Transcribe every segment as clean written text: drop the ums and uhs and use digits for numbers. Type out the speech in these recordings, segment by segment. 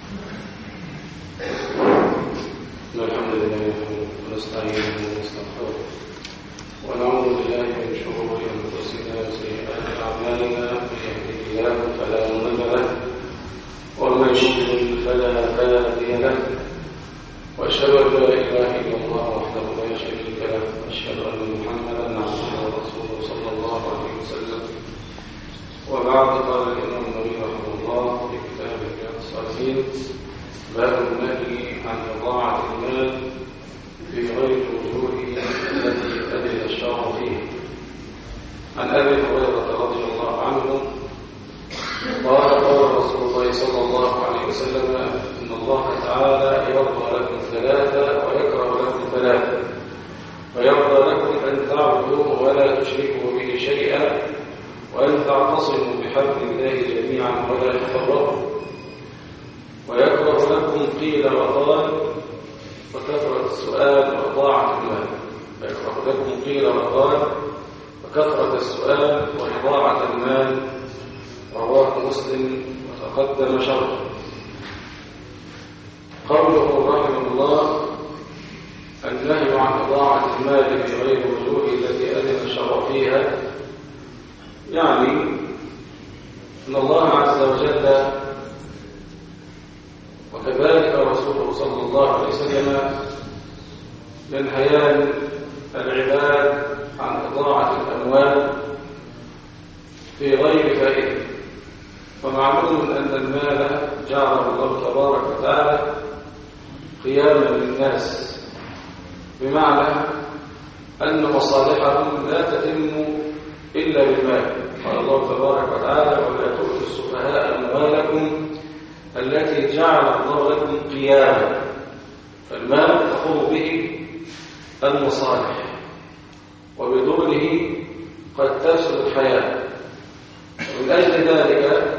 الحمد لله ونستعينه ونستغفره ونعوذ بالله من شرور انفسنا وسيئات اعمالنا، من يهده الله فلا مضل له ومن يضلل فلا هادي له، واشهد ان لا اله الا الله وحده لا شريك له، واشهد ان محمدا عبده ورسوله صلى الله عليه وسلم. وبعد، قال الامام النووي رحمه الله في كتابه رياض الصالحين: باب النهي عن إضاعة المال في غير الوجوه التي أذن الشرع فيها. عن أبي هريرة رضي الله عنه قال: قال رسول الله صلى الله عليه وسلم: إن الله تعالى يرضى لكم ثلاثة ويكره لكم ثلاثة، ويرضى لكم أن تعبدوه ولا تشركوا به شيئا، وأن تعتصموا بحبل الله جميعا ولا تفرقوا، ويكره لكم قيل وقال وكثرة السؤال وإضاعة المال. ويكره لكم قيل وقال وكثرة السؤال وإضاعة المال. رواه مسلم وتقدم شرحه. قوله رحمه الله: النهي عن إضاعة المال في غير الوجوه التي أذن الشرع فيها، يعني أن الله عز وجل وكذلك رسوله صلى الله عليه وسلم ينهيان العباد عن إضاعة الأموال في غير فائدة. فمعلوم أن المال جعله الله تبارك وتعالى قياما للناس، بمعنى أن مصالحهم لا تتم إلا بالمال. قال الله تبارك وتعالى: ولا تؤتوا السفهاء أموالكم التي جعل الله لكم قياما. فالمال تقوم به المصالح، وبدونه قد تفسد الحياة. ومن أجل ذلك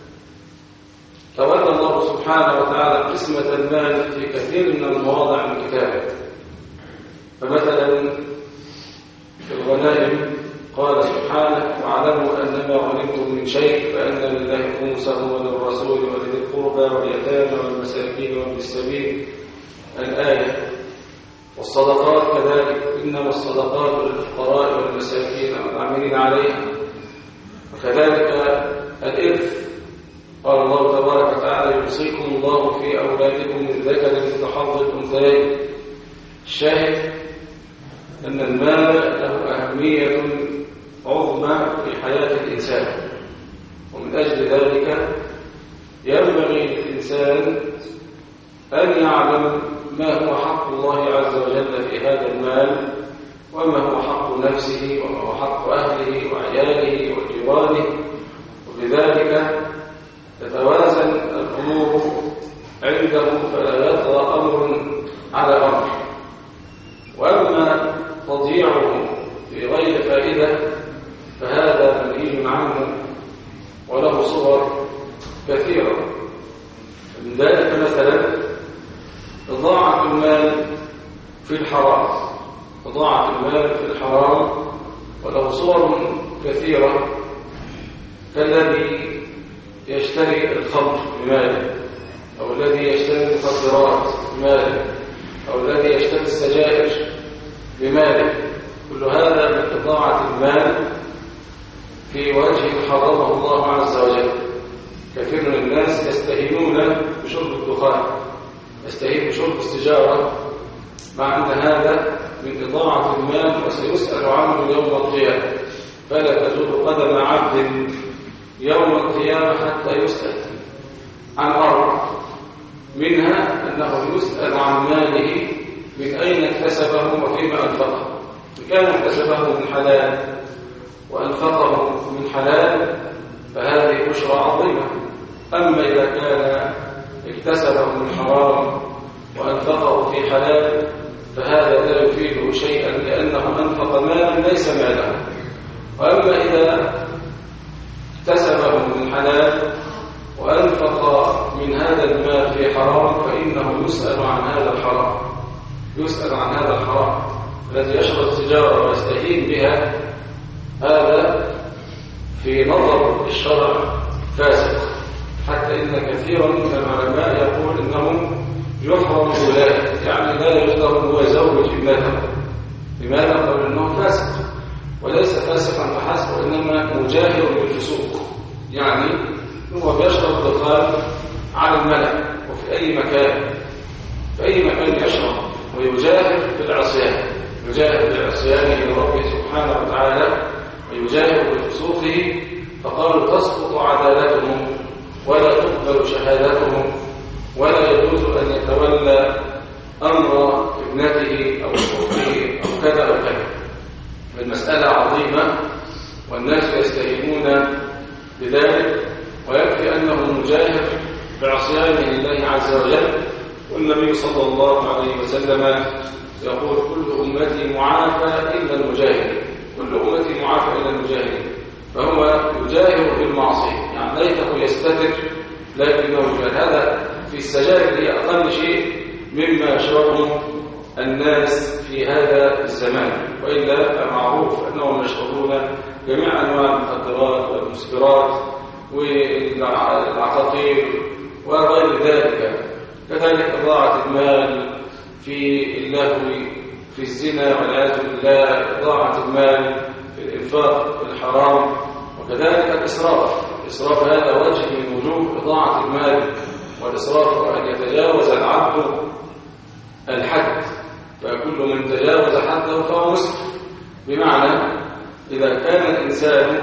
تولى الله سبحانه وتعالى قسمة المال في كثير من المواضع من كتابه. فمثلا في الغنائم قال سبحانه: واعلموا أنما غنمتم من شيء فأن لله خمسه وللرسول ولذي القربى واليتامى والمساكين وابن السبيل، الآية. والصدقات كذلك: إنما الصدقات للفقراء والمساكين والعاملين عليها. وكذلك الإرث، قال الله تبارك وتعالى: يوصيكم الله في أولادكم من ذكر مثل حظ الأنثيين. الشاهد أن المال له أهمية عظمى في حياة الإنسان، ومن أجل ذلك ينبغي للإنسان أن يعلم ما هو حق الله عز وجل في هذا المال، وما هو حق نفسه، وما هو حق أهله وعياله وجيرانه، وبذلك تتوازن الأمور عنده فلا يطغى أمر على أمر. وأما تضييعه في غير فائدة فهذا منهي عنه، وله صور كثيرة. من ذلك مثلا إضاعة المال في الحرام. إضاعة المال في الحرام وله صور كثيرة، كالذي يشتري الخمر بماله، أو الذي يشتري المخدرات بماله، أو الذي يشتري السجائر بماله. كل هذا من إضاعة المال في وجه حرمه الله عز وجل. كثير من الناس يستهينون بشرب الدخان، يستهين بشرب السجارة، مع أن هذا من إضاعة المال وسيسأل عنه يوم القيامة. فلا تزول قدم عبد يوم القيامة حتى يسأل عن أربع، منها أنه يسأل عن ماله من أين اكتسبه وفيما أنفقه. إن كان اكتسبه من حلال وأنفقه من حلال فهذه بشرى عظيمة. أما إذا كان اكتسبه من حرام وأنفقه في حلال فهذا لا يفيده شيئا، لأنه أنفق مالا ليس ماله. وأما إذا اكتسبه من حلال وأنفق من هذا المال في حرام فإنه يسأل عن هذا الحرام، يسأل عن هذا الحرام. الذي يشرب السجارة ويستهين بها هذا في نظر الشرع فاسق، حتى إن كثيرا من العلماء يقول أنه يحرم ولاده، يعني لا يجوز له أن هو يزوج ابنته. لماذا؟ قالوا أنه فاسق، وليس فاسقا فحسب، وإنما مجاهر بالفسوق، يعني هو بيشرب الدخان على الملأ وفي أي مكان، في أي مكان يشرب ويجاهر بالعصيان، يجاهر بالعصيان لربه سبحانه وتعالى ويجاهر بفسوقه. فقالوا تسقط عدالتهم ولا تقبل شهادتهم، ولا يجوز أن يتولى أمر ابنته أو أخته أو كذا أو كذا. المسألة عظيمة والناس يستهينون بذلك، ويكفي أنه مجاهر بعصيانه لله عز وجل. والنبي صلى الله عليه وسلم يقول كل أمتي معافى إلا المجاهرين، كل أمتي معافى إلا المجاهرين. فهو يجاهر بالمعصية، يعني ليته يستتر لكنه يجاهر. هذا في السجائر هي أقل شيء مما يشربه الناس في هذا الزمان، وإلا معروف أنهم يشربون جميع أنواع المخدرات والمسكرات والعقاقير وغير ذلك. كذلك إضاعة المال في اللهو، في الزنا والعياذ بالله، إضاعة المال في الإنفاق الحرام، وكذلك الإسراف. الإسراف هذا وجه من وجوه إضاعة المال، والإسراف أن يتجاوز العبد الحد، فكل من تجاوز حده فهو مسرف. بمعنى إذا كان الإنسان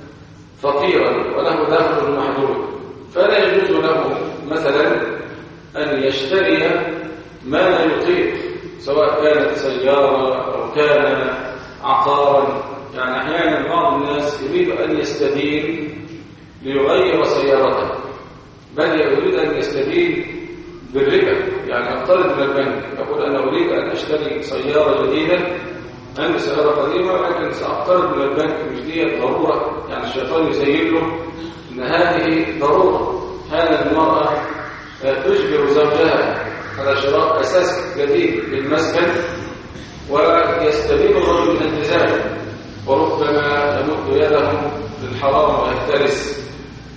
فقيرا وله دخل محدود، فلا يجوز له مثلا أن يشتري ما لا يطيق، سواء كانت سيارة أو كان عقارا. يعني أحيانا بعض الناس يريد أن يستدين ليغير سيارته، بل يريد أن يستدين بالربا، يعني يقترض من البنك، يقول أنا أريد أن أشتري سيارة جديدة، عندي سيارة قديمة ولكن سأقترض من البنك، مش دي ضرورة، يعني الشيطان يسير له أن هذه ضرورة. هذه المرأة تجبر زوجها على شراء أساس جديد للمسكن، ويستدين الرجل من التزام، وربما يمد يده للحرام ويفترس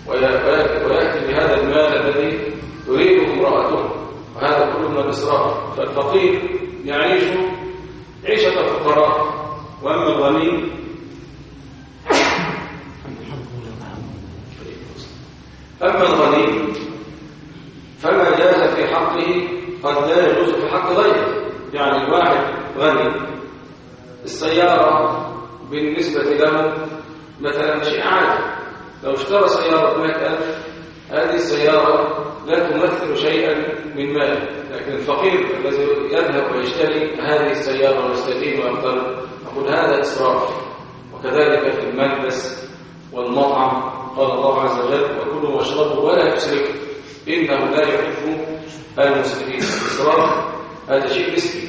ويأتي بهذا المال الذي تريده امرأته، وهذا كله من الإسراف. فالفقير يعيش عيشة الفقراء، وأما الغني فما جاز في حقه قد لا يجوز في حق غيره. يعني الواحد غني، السيارة بالنسبة له مثلا شيء عادي، لو اشترى سيارة 100,000 هذه السيارة لا تمثل شيئا من ماله، لكن الفقير الذي يذهب ويشتري هذه السيارة ويستدين ويقترض، نقول هذا إسراف. وكذلك في الملبس والمطعم قال الله عز وجل وكلوا واشربوا ولا تسرفوا إنه لا يحب المسرفين. الإسراف هذا شيء نسبي،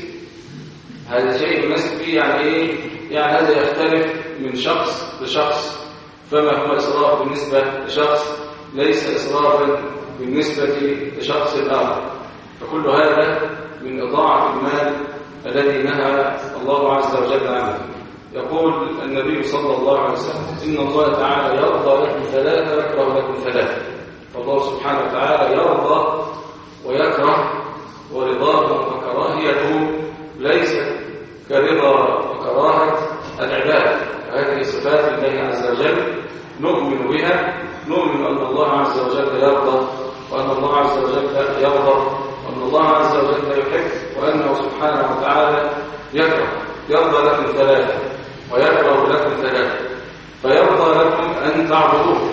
هذا شيء نسبي. يعني إيه؟ يعني هذا يختلف من شخص لشخص، فما هو إسراف بالنسبة لشخص ليس إسرافا بالنسبة لشخص آخر. فكل هذا من إضاعة المال الذي نهى الله عز وجل عنه. يقول النبي صلى الله عليه وسلم إن الله تعالى يرضى لكم ثلاثة ويكره لكم ثلاثة. فالله سبحانه وتعالى يرضى ويكره، ورضاه وكراهيته ليست كرضا وكراهة العباد. هذه صفات الله عز وجل نؤمن بها، نؤمن أن الله عز وجل يرضى، وأن الله عز وجل يرضى، وأن الله عز وجل يحب، وأنه سبحانه وتعالى يكره. يرضى لكم ثلاثة ويكره لكم ثلاثة. فيرضى لكم أن تعبدوه،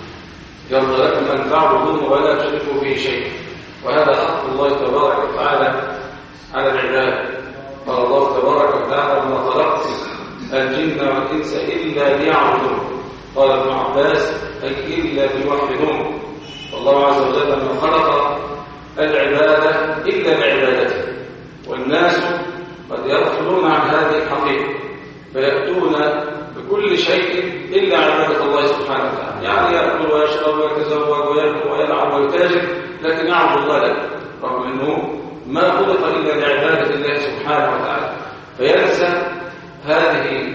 يرضى لكم أن تعبدوه ولا تشركوا به شيء، وهذا حق الله تبارك وتعالى على العباد. قال الله تبارك وتعالى وما خلقت الجن والإنس إلا ليعبدون. قال ابن عباس أي إلا ليوحدون. والله عز وجل ما خلق العبادة إلا لعبادته، والناس قد يغفلون عن هذه الحقيقة فيأتون بكل شيء إلا عبادة الله سبحانه وتعالى. يعني يأكل ويشرب ويتزوج ويأكل ويلعب ويتاجر، لكن يعبد الله له، رغم أنه ما خلق إلا لعبادة الله سبحانه وتعالى. فينسى هذه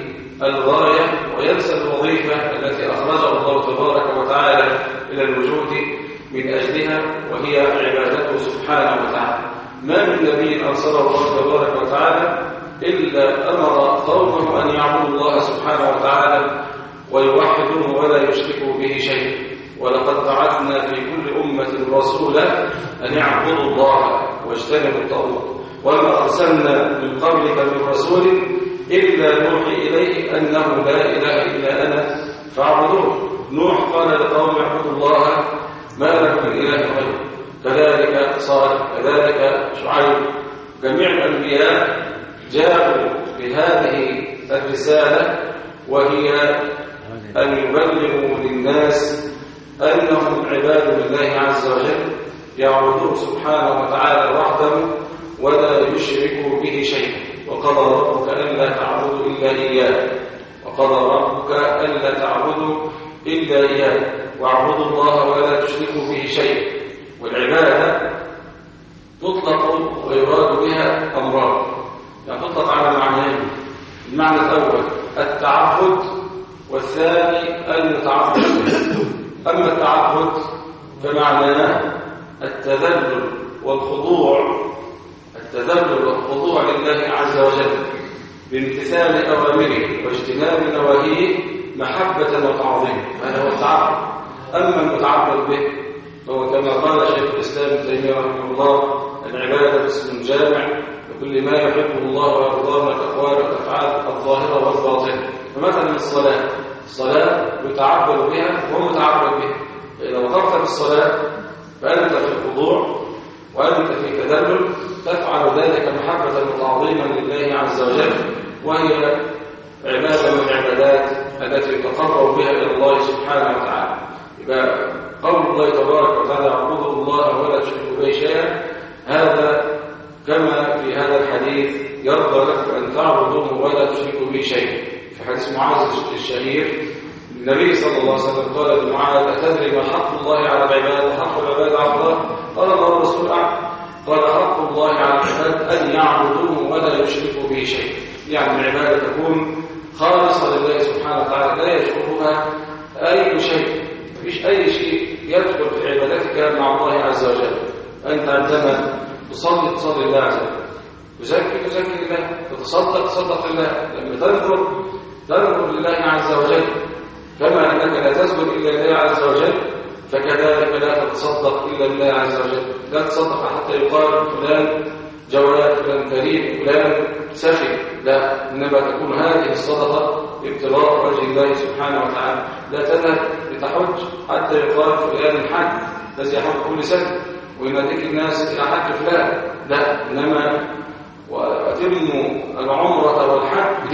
الغاية وينسى الوظيفة التي أخرجه الله تبارك وتعالى إلى الوجود من أجلها، وهي عبادته سبحانه وتعالى. ما من نبي أرسله الله تبارك وتعالى إلا أمر قومه أن يعبدوا الله سبحانه وتعالى ويوحدوه ولا يشركوا به شيئا. ولقد بعثنا في كل أمة رسولا أن يعبدوا الله واجتنبوا الطاغوت، وما أرسلنا من قبلك من رسول إلا نوحي إليه أنه لا إله إلا أنا فاعبدوه. نوح قال لقوم اعبدوا الله ما لكم من إله غيره، كذلك صالح، كذلك شعيب. جميع الأنبياء جاءوا بهذه الرسالة، وهي أن يبلغوا للناس أنهم عباد لله عز وجل يعبدوه سبحانه وتعالى وحده ولا يشركوا به شيئا. وقضى ربك ألا تعبدوا إلا إياه، وقضى ربك ألا تعبدوا إلا إياه واعبدوا الله ولا تشركوا به شيئا. والعبادة تطلق ويراد بها أمران، يعني تطلق على معنيين. المعنى الأول التعبد، والثاني المتعبد. أما التعبد فمعناه التذلل والخضوع، التذلل والخضوع لله عز وجل بامتثال أوامره واجتناب نواهيه محبة وتعظيما، هذا هو التعبد. أما المتعبد به فهو كما قال شيخ الإسلام ابن تيمية رحمه الله: العبادة اسم جامع لكل ما يحبه الله ويرضاه من الأقوال والأفعال الظاهرة والباطنة. فمثلا الصلاة يتعبد بها ومتعبد بها، فإذا وقفت في الصلاة فأنت في الخضوع وأنت في تذلل، تفعل ذلك محبة وتعظيما لله عز وجل، وهي عبادة من العبادات التي يتقرب بها إلى الله سبحانه وتعالى. يبقى قول الله تبارك وتعالى: اعبدوا الله ولا تشركوا به شيئا، هذا كما في هذا الحديث يرضى لكم أن تعبدوه ولا تشركوا به شيئا. في حديث معاذ الشهير النبي صلى الله عليه وسلم قال لمعاذ: أتدري ما حق الله على العباد وحق العباد على الله؟ قال: الله والرسول أعلم. قال: حق الله على العباد أن يعبدوه ولا يشركوا به شيئا، يعني العبادة تكون خالصة لله سبحانه وتعالى لا يشركها أي شيء، مفيش أي شيء يدخل في عبادتك مع الله عز وجل. أنت عندما تصلي الله عز وجل، تزكي الله، تصدق لله، لما تنظر لله عز وجل، كما أنك لا تسجد إلا لله عز وجل فكذلك لا تتصدق إلا لله عز وجل. لا تصدق حتى يقال فلان جواد، فلان كريم، فلان سخي، لا، إنما تكون هذه الصدقة ابتغاء وجه الله سبحانه وتعالى. لا تذهب لتحج حتى يقال فلان الحج الذي يحج كل سنة ويناديك الناس إلى حج فلان، لا، إنما وأتموا العمرة والحج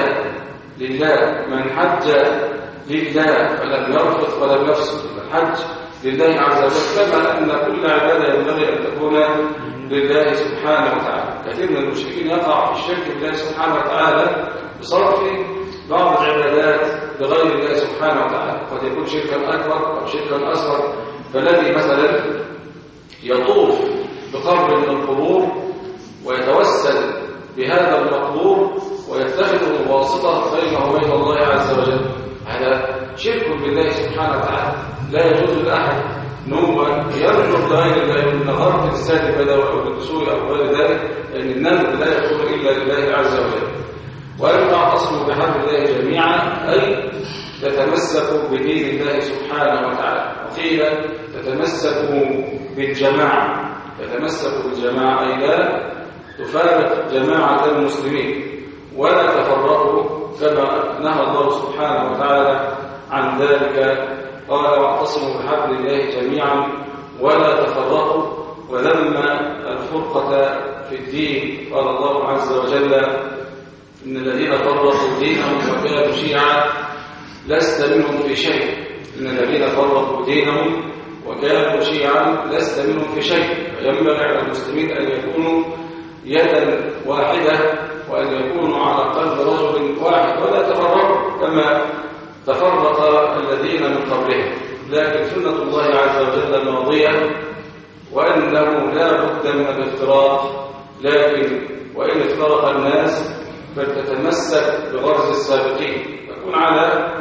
لله. من حج لله فلم يرفث ولم يفسق، الحج لله عز وجل، كما أن كل عبادة ينبغي أن تكون لله سبحانه وتعالى. كثير من المشركين يقع في الشرك بالله سبحانه وتعالى بصرف بعض العبادات لغير الله سبحانه وتعالى، قد يكون شركا أكبر أو شركا أصغر. فالذي مثلا يطوف بقبر من القبور ويتوسل بهذا المقبور ويتخذه واسطة بينه وبين الله عز وجل، هذا شرك بالله سبحانه وتعالى. لا يجوز لأحد نوما ينظر لغير الله، نظرت السادة بدوي أو بالدسوء أو غير ذلك، لأن النذر لا يكون إلا لله عز وجل. وأن تعتصموا بحبل الله جميعا، أي تتمسكوا بدين الله سبحانه وتعالى. وقيل تتمسكوا بالجماعة، تتمسكوا بالجماعة أي لا تفارق جماعة المسلمين ولا تفرقوا، كما نهى الله سبحانه وتعالى عن ذلك. قال: واعتصموا بحبل الله جميعا ولا تفرقوا. وذم الفرقة في الدين، قال الله عز وجل: إن الذين فرقوا دينهم وكانوا شيعا لست منهم في شيء. إن الذين فرقوا دينهم وكانوا شيعا لست منهم في شيء. فينبغي على المسلمين أن يكونوا يدا واحدة وأن يكونوا على قلب رجل واحد ولا تفرقوا كما تفرق الذين من قبلهم. لكن سنة الله عز وجل ماضية، وأنه لا بد من الافتراق، لكن وإن افترق الناس فلتتمسك بغرز السابقين، تكون على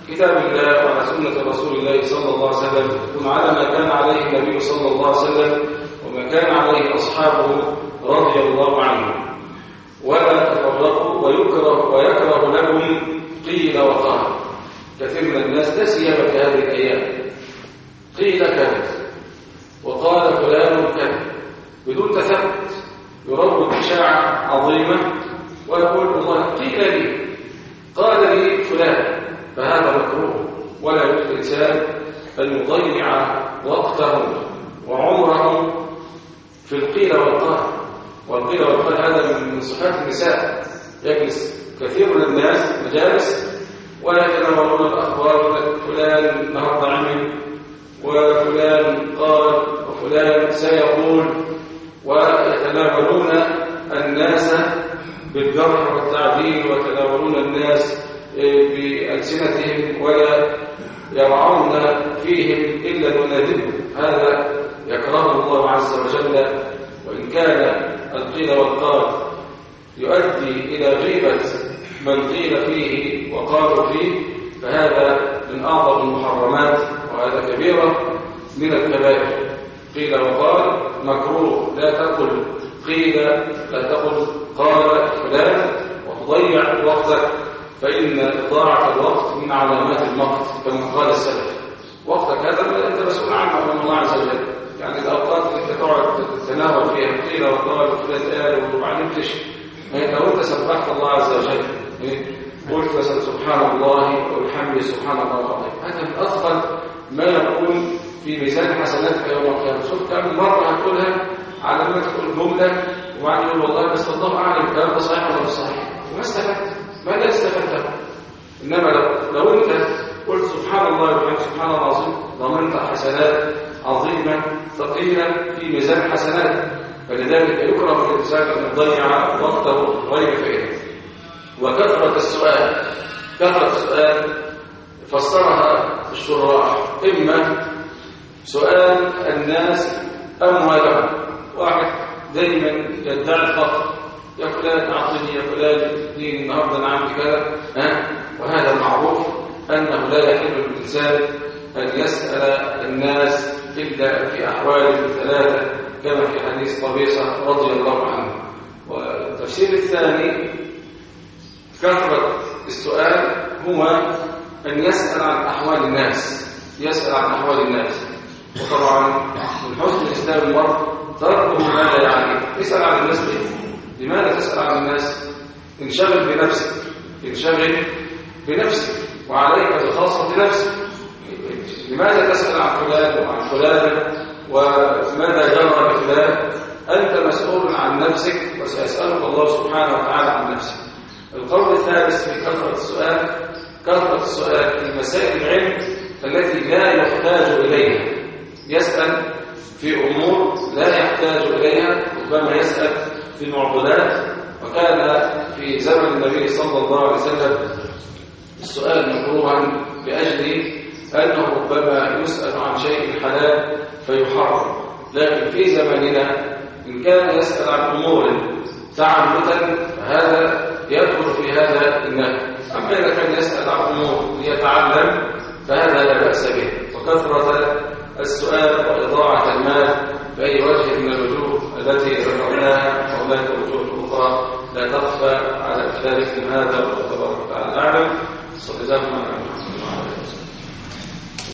كتاب الله وعلى سنة رسول الله صلى الله عليه وسلم، وعلى ما كان عليه النبي صلى الله عليه وسلم وما كان عليه أصحابه رضي الله عنهم، ولا تفرقوا ويكره لهم قيل وقال. كثير من الناس لا سيما في هذه الأيام قيل كذا وقال فلان كذا بدون تثبت، يروج إشاعة عظيمة ويقول والله قيل لي قال لي فلان، فهذا مكروه. ولا يجوز الإنسان أن يضيع وقته وعمره في القيل والقال. والقيل والقال هذا من صفات النساء. يجلس كثير من الناس مجالس ولا يتناولون الأخبار، فلان النهارده عمل وفلان قال وفلان سيقول، ويتناولون الناس بالجرح والتعديل ويتناولون الناس بألسنتهم ولا يرعون فيهم إلا المنادب. هذا يكرهه الله عز وجل. وإن كان القيل والقال يؤدي إلى غيبة من قيل فيه وقالوا فيه، فهذا من أعظم المحرمات، وهذا كبيرة من الكبائر. قيل وقال مكروه. لا تقل قيل، لا تقل قال فلان وتضيع وقتك، فإن إضاعة الوقت من علامات المقت كما قال السلف. وقتك هذا أنت مسؤول عنه أمام الله عز وجل. يعني الأوقات اللي تقعد تتناول فيها قيل وقال وفلان قال وبعدين تشكي، لو أنت سبحت الله عز وجل قلت مثلا سبحان الله والحمد سبحان الله العظيم، هذا من أفضل ما يكون في ميزان حسناتك يوم القيامة. شوف كم مرة هتقولها على ما تقول جملة وبعدين يقول والله بس الله أعلم الكلام ده صحيح ولا مش صحيح، وما استفدت. ماذا استفدت؟ إنما لو أنت قلت سبحان الله وبحمده سبحان الله العظيم ضمنت حسنات عظيمة ثقيلة في ميزان حسنات. فلذلك يكره الإنسان أن يضيع وقته غير فائدة. وكثرة السؤال، كثرة السؤال فسرها الشراح إما سؤال الناس أموالهم. واحد دايما يدعي الفقر، يا فلان أعطني، يا فلان اديني النهارده أنا عندي كذا، وهذا معروف أنه لا يحل للإنسان أن يسأل الناس إلا في أحوال ثلاثة كما في حديث قبيصة رضي الله عنه. والتفسير الثاني كثرة السؤال هو أن يسأل عن أحوال الناس، يسأل عن أحوال الناس. وطبعا من حسن الإسلام المرء تركه ما لا يعنيه. اسأل عن الناس ليه؟ لماذا تسأل عن الناس؟ انشغل بنفسك، انشغل بنفسك وعليك بخاصة نفسك. لماذا تسأل عن فلان وعن فلان وماذا جرى بفلان؟ أنت مسؤول عن نفسك وسيسألك الله سبحانه وتعالى عن نفسك. القول الثالث في كثرة السؤال، كثرة السؤال في مسائل العلم التي لا يحتاج إليها. يسأل في أمور لا يحتاج إليها، ربما يسأل في معضلات. وكان في زمن النبي صلى الله عليه وسلم السؤال مكروها لأجل أنه ربما يسأل عن شيء حلال فيحرم. لكن في زماننا إن كان يسأل عن أمور تعمدا فهذا يدخل في هذا النهي. أما إذا كان يسأل عن أمور ليتعلم فهذا لا بأس به. وكثرة السؤال وإضاعة المال بأي وجه من الوجوه التي ذكرناها، وهناك وجوه أخرى لا تخفى على أمثالكم. هذا والله تبارك وتعالى أعلم. صلى الله عليه وسلم.